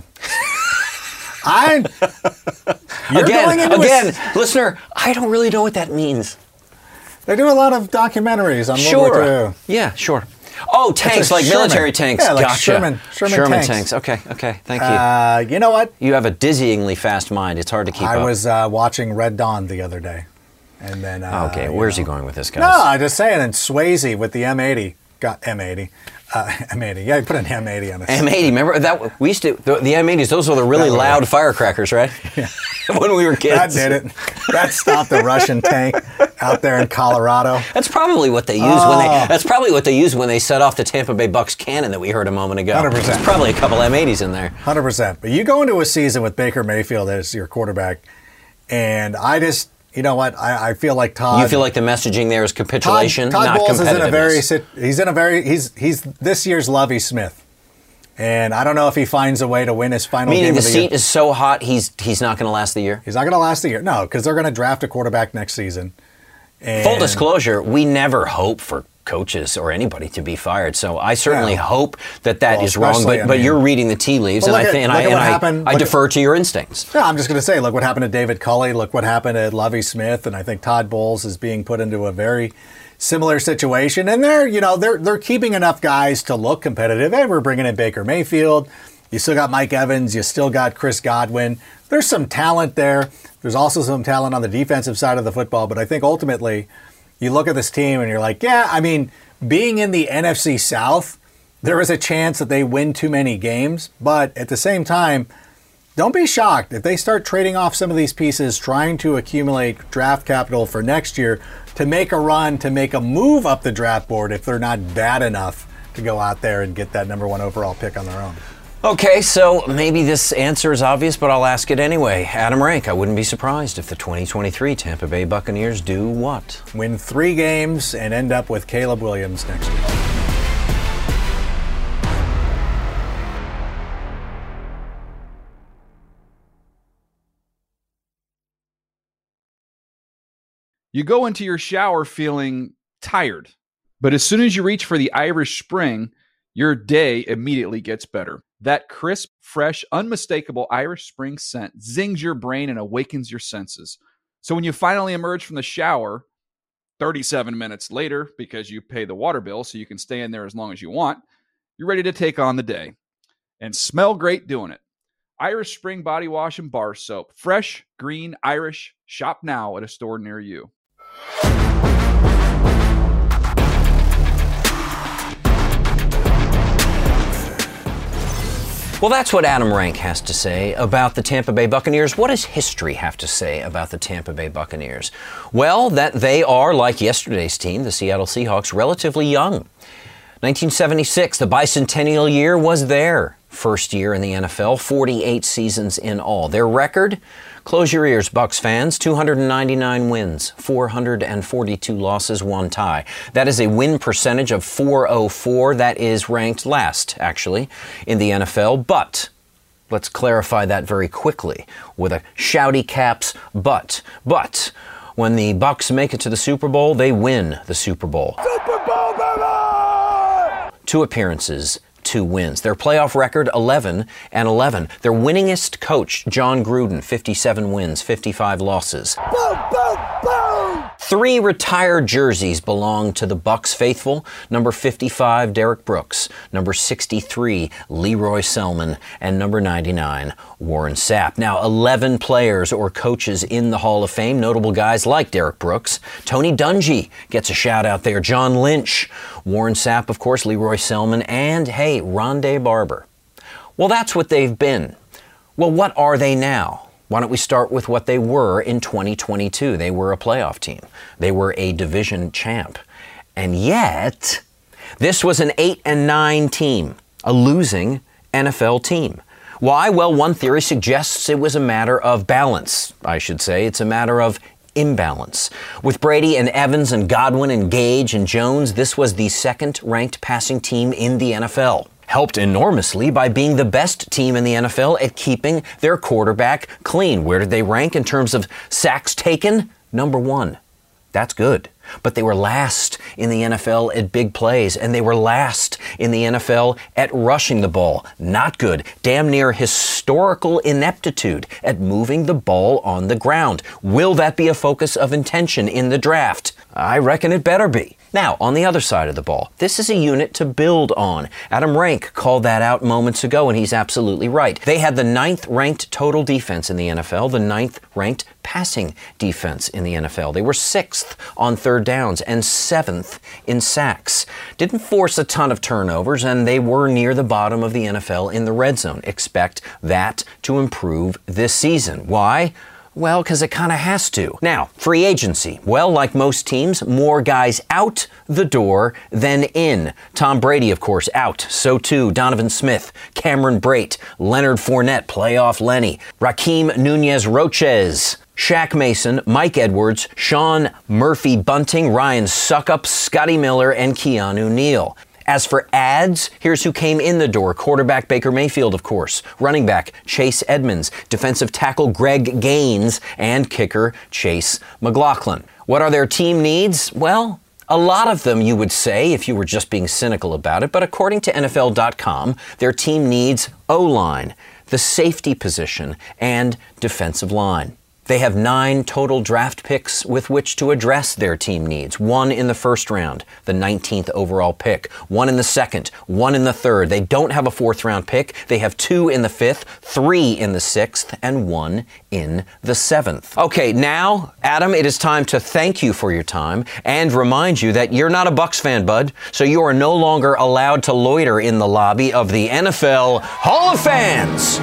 [SPEAKER 4] I You're going
[SPEAKER 3] Again,
[SPEAKER 4] into
[SPEAKER 3] again,
[SPEAKER 4] a,
[SPEAKER 3] listener, I don't really know what that means.
[SPEAKER 4] they do a lot of documentaries on World
[SPEAKER 3] Sure.
[SPEAKER 4] War Two.
[SPEAKER 3] Yeah, sure. Oh, tanks,
[SPEAKER 4] a
[SPEAKER 3] like
[SPEAKER 4] Sherman.
[SPEAKER 3] military tanks.
[SPEAKER 4] Yeah, like
[SPEAKER 3] gotcha.
[SPEAKER 4] Sherman- Sherman tanks.
[SPEAKER 3] Okay, okay. Thank you.
[SPEAKER 4] Uh, you know what?
[SPEAKER 3] You have a dizzyingly fast mind. It's hard to keep
[SPEAKER 4] I
[SPEAKER 3] up.
[SPEAKER 4] was uh, watching Red Dawn the other day, and then uh,
[SPEAKER 3] okay,
[SPEAKER 4] you
[SPEAKER 3] where's
[SPEAKER 4] know.
[SPEAKER 3] he going with this, guys?
[SPEAKER 4] No, I'm just saying. And Swayze with the M eighty got M eighty, uh, M eighty. Yeah, you put an M eighty on it.
[SPEAKER 3] M eighty, remember that? We used to, the, the M eighties, those were the really
[SPEAKER 4] That were-
[SPEAKER 3] loud firecrackers, right? Yeah. When we were
[SPEAKER 4] That
[SPEAKER 3] kids.
[SPEAKER 4] did it. That stopped the Russian tank out there in Colorado.
[SPEAKER 3] That's probably what they use when
[SPEAKER 4] Oh.
[SPEAKER 3] they. That's probably what they use when they set off the Tampa Bay Bucks cannon that we heard a moment ago.
[SPEAKER 4] one hundred percent.
[SPEAKER 3] There's probably a couple M eighties in there.
[SPEAKER 4] one hundred percent. But you go into a season with Baker Mayfield as your quarterback, and I just, you know what, I, I feel like Todd.
[SPEAKER 3] You feel like the messaging there is
[SPEAKER 4] Todd,
[SPEAKER 3] capitulation,
[SPEAKER 4] Todd
[SPEAKER 3] not
[SPEAKER 4] Bowles is in a very,
[SPEAKER 3] competitiveness.
[SPEAKER 4] sit- he's in a very, he's he's this year's Lovie Smith, and I don't know if he finds a way to win his final
[SPEAKER 3] Meaning
[SPEAKER 4] game
[SPEAKER 3] the
[SPEAKER 4] of the
[SPEAKER 3] seat
[SPEAKER 4] year.
[SPEAKER 3] is so hot, he's he's not going to last the year.
[SPEAKER 4] He's not going to last the year. No, because they're going to draft a quarterback next season. And
[SPEAKER 3] Full disclosure, we never hope for coaches or anybody to be fired. So I certainly
[SPEAKER 4] Yeah.
[SPEAKER 3] hope that that
[SPEAKER 4] Well,
[SPEAKER 3] is wrong.
[SPEAKER 4] especially,
[SPEAKER 3] But,
[SPEAKER 4] I
[SPEAKER 3] but
[SPEAKER 4] mean-
[SPEAKER 3] you're reading the tea leaves,
[SPEAKER 4] Well,
[SPEAKER 3] and I
[SPEAKER 4] look
[SPEAKER 3] think
[SPEAKER 4] at-
[SPEAKER 3] and
[SPEAKER 4] look
[SPEAKER 3] I,
[SPEAKER 4] at
[SPEAKER 3] and
[SPEAKER 4] what
[SPEAKER 3] I,
[SPEAKER 4] happened-
[SPEAKER 3] I
[SPEAKER 4] look at-
[SPEAKER 3] defer to your instincts.
[SPEAKER 4] Yeah, I'm just going to say, look what happened to David Culley. Look what happened to Lovie Smith, and I think Todd Bowles is being put into a very similar situation. And they're, you know, they're they're keeping enough guys to look competitive. Hey, we're bringing in Baker Mayfield. You still got Mike Evans. You still got Chris Godwin. There's some talent there. There's also some talent on the defensive side of the football. But I think ultimately, you look at this team and you're like, yeah, I mean, being in the N F C South, there is a chance that they win too many games. But at the same time, don't be shocked if they start trading off some of these pieces, trying to accumulate draft capital for next year to make a run, to make a move up the draft board if they're not bad enough to go out there and get that number one overall pick on their own.
[SPEAKER 3] Okay, so maybe this answer is obvious, but I'll ask it anyway. Adam Rank, I wouldn't be surprised if the twenty twenty-three Tampa Bay Buccaneers do what?
[SPEAKER 4] Win three games and end up with Caleb Williams next year.
[SPEAKER 2] You go into your shower feeling tired, but as soon as you reach for the Irish Spring, your day immediately gets better. That crisp, fresh, unmistakable Irish Spring scent zings your brain and awakens your senses. So when you finally emerge from the shower, thirty-seven minutes later, because you pay the water bill so you can stay in there as long as you want, you're ready to take on the day and smell great doing it. Irish Spring Body Wash and Bar Soap. Fresh, green, Irish. Shop now at a store near you.
[SPEAKER 3] Well, that's what Adam Rank has to say about the Tampa Bay Buccaneers. What does history have to say about the Tampa Bay Buccaneers? Well, that they are, like yesterday's team, the Seattle Seahawks, relatively young. nineteen seventy-six, the bicentennial year, was their first year in the N F L, forty-eight seasons in all. Their record? Close your ears, Bucs fans. two hundred ninety-nine wins, four hundred forty-two losses, one tie. That is a win percentage of four oh four. That is ranked last, actually, in the N F L. But let's clarify that very quickly with a shouty caps but. But when the Bucs make it to the Super Bowl, they win the Super Bowl. Super Bowl, baby! Two appearances, two wins. Their playoff record, eleven and eleven. Their winningest coach, John Gruden, fifty-seven wins, fifty-five losses. Boom, boom, boom! Three retired jerseys belong to the Bucs faithful. Number fifty-five, Derek Brooks. Number sixty-three, Leroy Selman. And number ninety-nine, Warren Sapp. Now, eleven players or coaches in the Hall of Fame. Notable guys like Derek Brooks. Tony Dungy gets a shout out there. John Lynch. Warren Sapp, of course, Leroy Selman, and, hey, Rondé Barber. Well, that's what they've been. Well, what are they now? Why don't we start with what they were in twenty twenty-two? They were a playoff team. They were a division champ. And yet, this was an eight and nine team, a losing N F L team. Why? Well, one theory suggests it was a matter of balance, I should say. It's a matter of imbalance. With Brady and Evans and Godwin and Gage and Jones, this was the second-ranked passing team in the N F L. Helped enormously by being the best team in the N F L at keeping their quarterback clean. Where did they rank in terms of sacks taken? Number one. That's good. But they were last in the N F L at big plays, and they were last in the N F L at rushing the ball. Not good. Damn near historical ineptitude at moving the ball on the ground. Will that be a focus of intention in the draft? I reckon it better be. Now, on the other side of the ball, this is a unit to build on. Adam Rank called that out moments ago, and he's absolutely right. They had the ninth-ranked total defense in the N F L, the ninth-ranked passing defense in the N F L. They were sixth on third downs and seventh in sacks. Didn't force a ton of turnovers, and they were near the bottom of the N F L in the red zone. Expect that to improve this season. Why? Well, because it kind of has to. Now, free agency. Well, like most teams, more guys out the door than in. Tom Brady, of course, out. So too Donovan Smith, Cameron Brate, Leonard Fournette, playoff Lenny, Raheem Nunez-Roches, Shaq Mason, Mike Edwards, Sean Murphy-Bunting, Ryan Suckup, Scotty Miller, and Keanu Neal. As for ads, here's who came in the door. Quarterback Baker Mayfield, of course. Running back Chase Edmonds. Defensive tackle Greg Gaines. And kicker Chase McLaughlin. What are their team needs? Well, a lot of them, you would say, if you were just being cynical about it. But according to N F L dot com, their team needs O-line, the safety position, and defensive line. They have nine total draft picks with which to address their team needs. One in the first round, the nineteenth overall pick. One in the second, one in the third. They don't have a fourth round pick. They have two in the fifth, three in the sixth, and one in the seventh. Okay, now, Adam, it is time to thank you for your time and remind you that you're not a Bucs fan, bud, so you are no longer allowed to loiter in the lobby of the N F L Hall of Fans.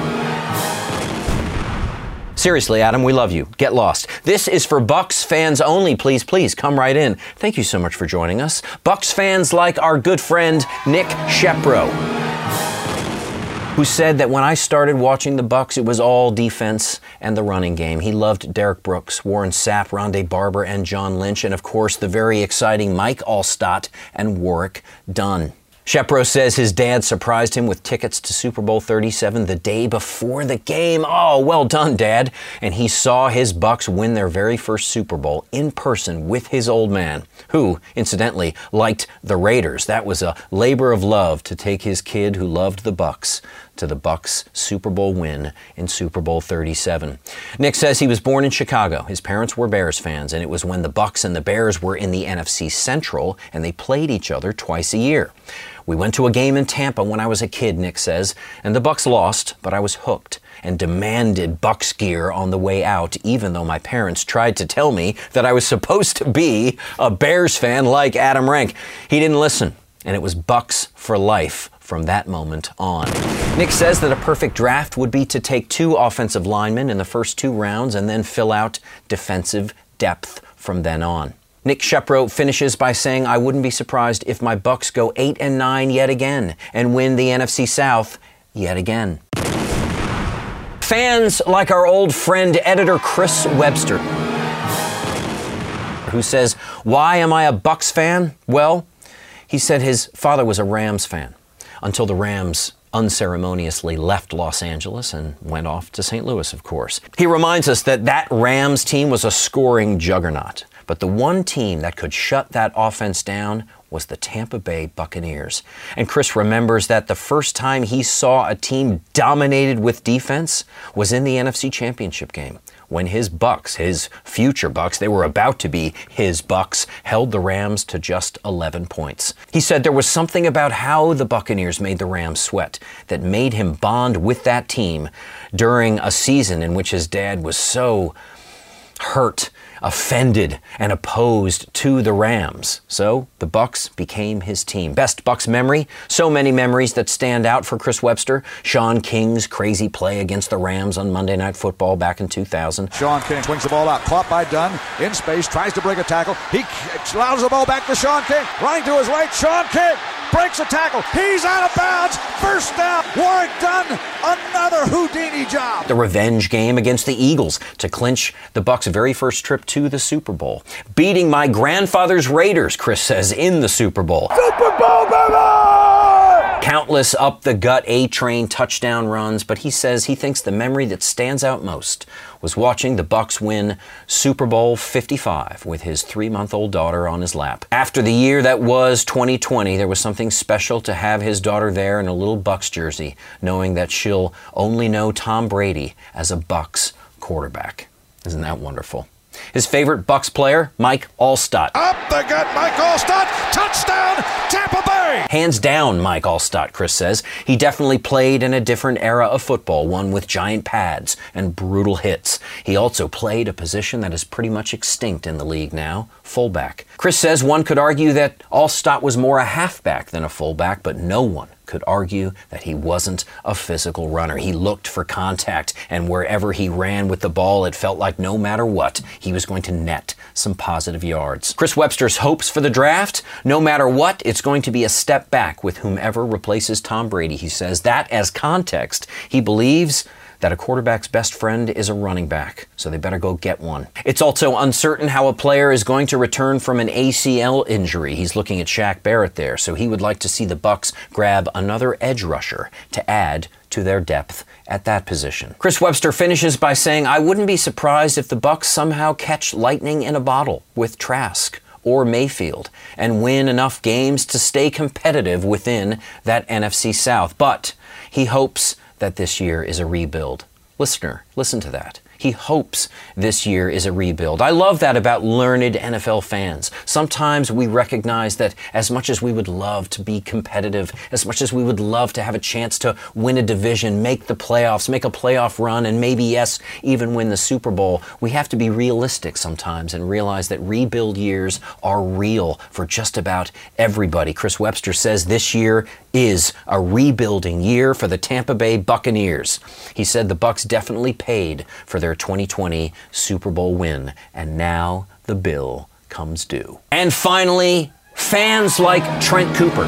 [SPEAKER 3] Seriously, Adam, we love you. Get lost. This is for Bucs fans only. Please, please, come right in. Thank you so much for joining us. Bucs fans like our good friend Nick Shepro, who said that when I started watching the Bucs, it was all defense and the running game. He loved Derek Brooks, Warren Sapp, Rondé Barber, and John Lynch, and of course the very exciting Mike Alstott and Warwick Dunn. Shepro says his dad surprised him with tickets to Super Bowl thirty-seven the day before the game. Oh, well done, Dad. And he saw his Bucs win their very first Super Bowl in person with his old man, who, incidentally, liked the Raiders. That was a labor of love to take his kid who loved the Bucs to the Bucs Super Bowl win in Super Bowl thirty-seven. Nick says he was born in Chicago. His parents were Bears fans, and it was when the Bucs and the Bears were in the N F C Central, and they played each other twice a year. We went to a game in Tampa when I was a kid, Nick says, and the Bucs lost, but I was hooked and demanded Bucs gear on the way out, even though my parents tried to tell me that I was supposed to be a Bears fan like Adam Rank. He didn't listen, and it was Bucs for life from that moment on. Nick says that a perfect draft would be to take two offensive linemen in the first two rounds and then fill out defensive depth from then on. Nick Shepro finishes by saying, I wouldn't be surprised if my Bucks go eight and nine yet again and win the N F C South yet again. Fans like our old friend editor Chris Webster, who says, why am I a Bucks fan? Well, he said his father was a Rams fan until the Rams unceremoniously left Los Angeles and went off to Saint Louis, of course. He reminds us that that Rams team was a scoring juggernaut, but the one team that could shut that offense down was the Tampa Bay Buccaneers. And Chris remembers that the first time he saw a team dominated with defense was in the N F C Championship game, when his Bucks, his future Bucks, they were about to be his Bucks, held the Rams to just eleven points. He said there was something about how the Buccaneers made the Rams sweat that made him bond with that team during a season in which his dad was so hurt, offended, and opposed to the Rams. So the Bucks became his team. Best Bucks memory? So many memories that stand out for Chris Webster. Sean King's crazy play against the Rams on Monday Night Football back in two thousand.
[SPEAKER 8] Sean King swings the ball out, caught by Dunn, in space, tries to break a tackle. He allows the ball back to Sean King, running to his right. Sean King breaks a tackle. He's out of bounds. First down. Warwick Dunn, another Houdini job.
[SPEAKER 3] The revenge game against the Eagles to clinch the Bucks' very first trip to the Super Bowl. Beating my grandfather's Raiders, Chris says, in the Super Bowl.
[SPEAKER 8] Super Bowl, baby!
[SPEAKER 3] Countless up-the-gut A-train touchdown runs, but he says he thinks the memory that stands out most was watching the Bucks win Super Bowl fifty-five with his three-month-old daughter on his lap. After the year that was twenty twenty, there was something special to have his daughter there in a little Bucks jersey, knowing that she'll only know Tom Brady as a Bucks quarterback. Isn't that wonderful? His favorite Bucks player, Mike Alstott.
[SPEAKER 8] Up the gut, Mike Alstott. Touchdown, Tampa Bay.
[SPEAKER 3] Hands down, Mike Alstott, Chris says. He definitely played in a different era of football, one with giant pads and brutal hits. He also played a position that is pretty much extinct in the league now, fullback. Chris says one could argue that Alstott was more a halfback than a fullback, but no one could argue that he wasn't a physical runner. He looked for contact, and wherever he ran with the ball, it felt like no matter what, he was going to net some positive yards. Chris Webster's hopes for the draft? No matter what, it's going to be a step back with whomever replaces Tom Brady. He says that as context. He believes that a quarterback's best friend is a running back, so they better go get one. It's also uncertain how a player is going to return from an A C L injury. He's looking at Shaq Barrett there, so he would like to see the Bucks grab another edge rusher to add to their depth at that position. Chris Webster finishes by saying, I wouldn't be surprised if the Bucks somehow catch lightning in a bottle with Trask or Mayfield and win enough games to stay competitive within that N F C South. But he hopes that this year is a rebuild. Listener, listen to that. He hopes this year is a rebuild. I love that about learned N F L fans. Sometimes we recognize that as much as we would love to be competitive, as much as we would love to have a chance to win a division, make the playoffs, make a playoff run, and maybe, yes, even win the Super Bowl, we have to be realistic sometimes and realize that rebuild years are real for just about everybody. Chris Webster says this year is a rebuilding year for the Tampa Bay Buccaneers. He said the Bucks definitely paid for their twenty twenty Super Bowl win, and now the bill comes due. And finally, fans like Trent Cooper.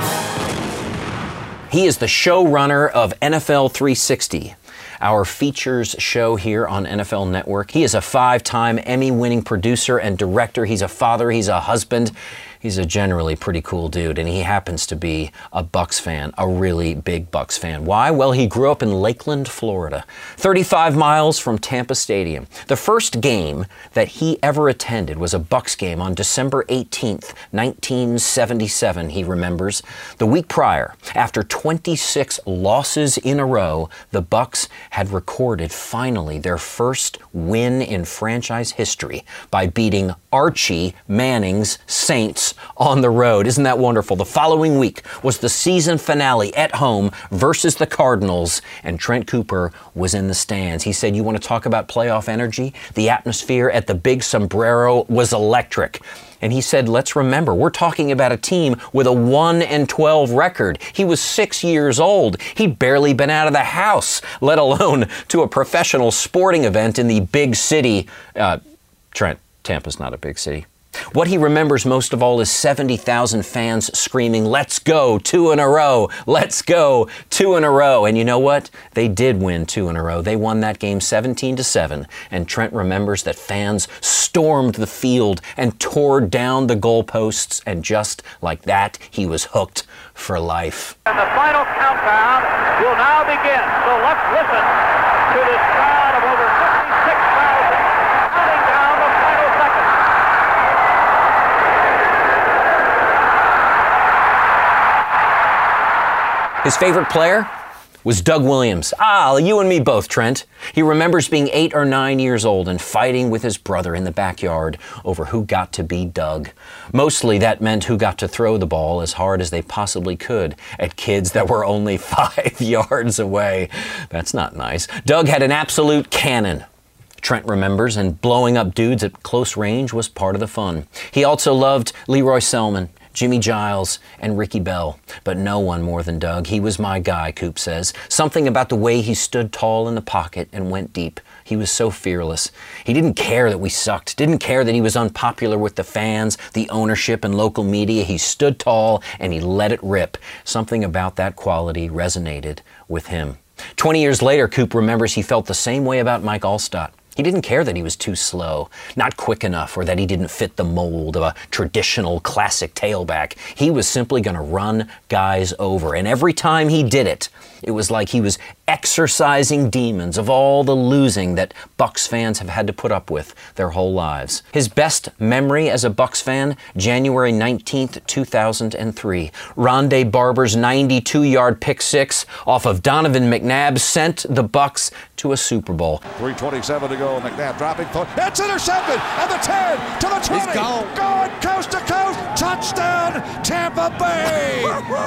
[SPEAKER 3] He is the showrunner of N F L three sixty, our features show here on N F L Network. He is a five-time Emmy-winning producer and director. He's a father. He's a husband. He's a generally pretty cool dude, and he happens to be a Bucks fan, a really big Bucks fan. Why? Well, he grew up in Lakeland, Florida, thirty-five miles from Tampa Stadium. The first game that he ever attended was a Bucks game on December eighteenth, nineteen seventy-seven, he remembers. The week prior, after twenty-six losses in a row, the Bucks had recorded finally their first win in franchise history by beating Archie Manning's Saints Bucks on the road. Isn't that wonderful? The following week was the season finale at home versus the Cardinals, and Trent Cooper was in the stands. He said, you want to talk about playoff energy? The atmosphere at the Big Sombrero was electric. And he said, let's remember, we're talking about a team with a one and twelve record. He was six years old. He'd barely been out of the house, let alone to a professional sporting event in the big city. Uh, Trent, Tampa's not a big city. What he remembers most of all is seventy thousand fans screaming, let's go, two in a row, let's go, two in a row. And you know what? They did win two in a row. They won that game seventeen to seven. And Trent remembers that fans stormed the field and tore down the goalposts. And just like that, he was hooked for life.
[SPEAKER 9] And the final countdown will now begin. So let's listen to this crowd of over fifty-six thousand counting down the final seconds.
[SPEAKER 3] His favorite player was Doug Williams. Ah, you and me both, Trent. He remembers being eight or nine years old and fighting with his brother in the backyard over who got to be Doug. Mostly that meant who got to throw the ball as hard as they possibly could at kids that were only five yards away. That's not nice. Doug had an absolute cannon, Trent remembers, and blowing up dudes at close range was part of the fun. He also loved Leroy Selman, Jimmy Giles, and Ricky Bell, but no one more than Doug. He was my guy, Coop says. Something about the way he stood tall in the pocket and went deep. He was so fearless. He didn't care that we sucked, didn't care that he was unpopular with the fans, the ownership, and local media. He stood tall and he let it rip. Something about that quality resonated with him. Twenty years later, Coop remembers he felt the same way about Mike Alstott. He didn't care that he was too slow, not quick enough, or that he didn't fit the mold of a traditional classic tailback. He was simply going to run guys over. And every time he did it, it was like he was exorcising demons of all the losing that Bucks fans have had to put up with their whole lives. His best memory as a Bucks fan, January nineteenth, two thousand three. Rondé Barber's ninety-two-yard pick six off of Donovan McNabb sent the Bucks to a Super Bowl.
[SPEAKER 8] three twenty-seven to go. McNabb dropping. It's intercepted at the ten to the twenty.
[SPEAKER 5] He's gone.
[SPEAKER 8] Going coast to coast. Touchdown, Tampa Bay.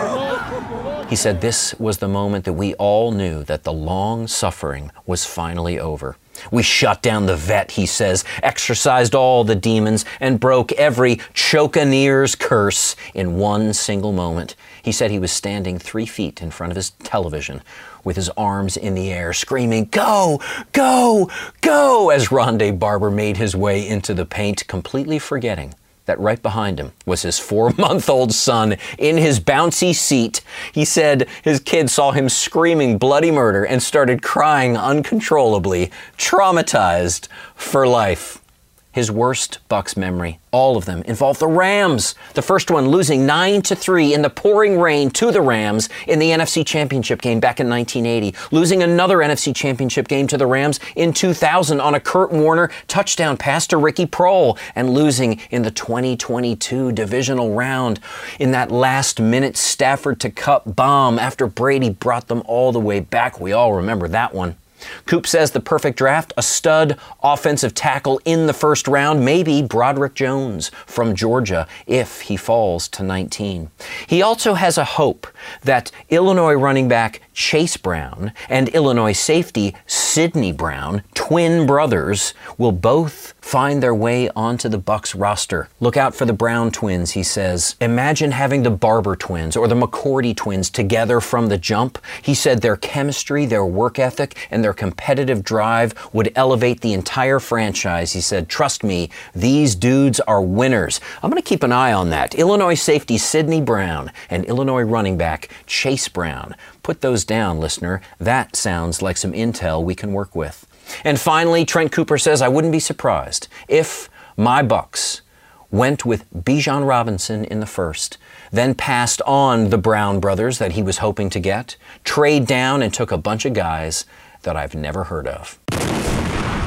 [SPEAKER 3] He said this was the moment that we all knew that the long suffering was finally over. We shut down the vet, he says, exorcised all the demons, and broke every Chokaneer's curse in one single moment. He said he was standing three feet in front of his television with his arms in the air, screaming, go, go, go, as Rondé Barber made his way into the paint, completely forgetting that right behind him was his four-month-old son in his bouncy seat. He said his kid saw him screaming bloody murder and started crying uncontrollably, traumatized for life. His worst Bucks memory, all of them, involved the Rams. The first one losing nine to three in the pouring rain to the Rams in the N F C Championship game back in nineteen eighty. Losing another N F C Championship game to the Rams in two thousand on a Kurt Warner touchdown pass to Ricky Prohl. And losing in the twenty twenty-two divisional round in that last-minute Stafford to Cup bomb after Brady brought them all the way back. We all remember that one. Coop says the perfect draft, a stud offensive tackle in the first round, maybe Broderick Jones from Georgia if he falls to nineteen. He also has a hope that Illinois running back Chase Brown and Illinois safety Sidney Brown, twin brothers, will both find their way onto the Bucks roster. Look out for the Brown twins, he says. Imagine having the Barber twins or the McCourty twins together from the jump. He said their chemistry, their work ethic, and their competitive drive would elevate the entire franchise. He said, trust me, these dudes are winners. I'm going to keep an eye on that. Illinois safety Sidney Brown and Illinois running back Chase Brown. Put those down, listener. That sounds like some intel we can work with. And finally, Trent Cooper says, I wouldn't be surprised if my Bucks went with Bijan Robinson in the first, then passed on the Brown brothers that he was hoping to get, trade down and took a bunch of guys that I've never heard of.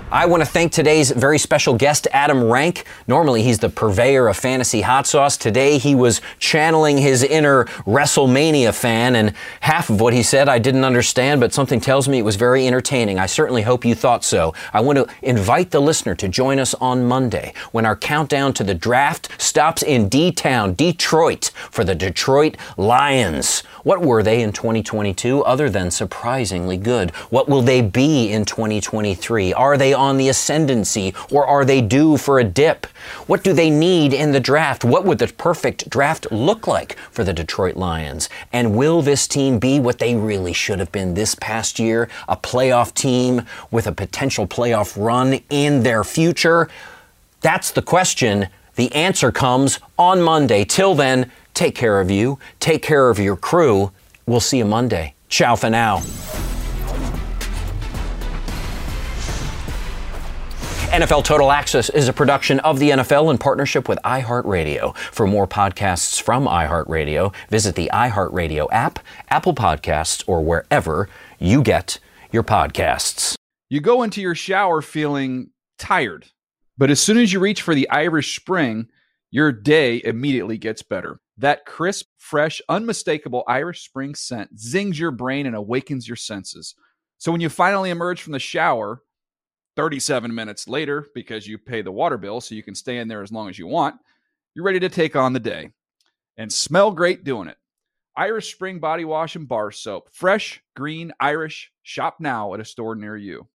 [SPEAKER 3] I want to thank today's very special guest, Adam Rank. Normally, he's the purveyor of fantasy hot sauce. Today, he was channeling his inner WrestleMania fan, and half of what he said I didn't understand, but something tells me it was very entertaining. I certainly hope you thought so. I want to invite the listener to join us on Monday when our countdown to the draft stops in D-Town, Detroit, for the Detroit Lions. What were they in twenty twenty-two other than surprisingly good? What will they be in twenty twenty-three? Are they on the ascendancy, or are they due for a dip? What do they need in the draft? What would the perfect draft look like for the Detroit Lions? And will this team be what they really should have been this past year? A playoff team with a potential playoff run in their future? That's the question. The answer comes on Monday. Till then, take care of you. Take care of your crew. We'll see you Monday. Ciao for now. N F L Total Access is a production of the N F L in partnership with iHeartRadio. For more podcasts from iHeartRadio, visit the iHeartRadio app, Apple Podcasts, or wherever you get your podcasts.
[SPEAKER 2] You go into your shower feeling tired, but as soon as you reach for the Irish Spring, your day immediately gets better. That crisp, fresh, unmistakable Irish Spring scent zings your brain and awakens your senses. So when you finally emerge from the shower, thirty-seven minutes later, because you pay the water bill so you can stay in there as long as you want, you're ready to take on the day and smell great doing it. Irish Spring Body Wash and Bar Soap. Fresh, green, Irish. Shop now at a store near you.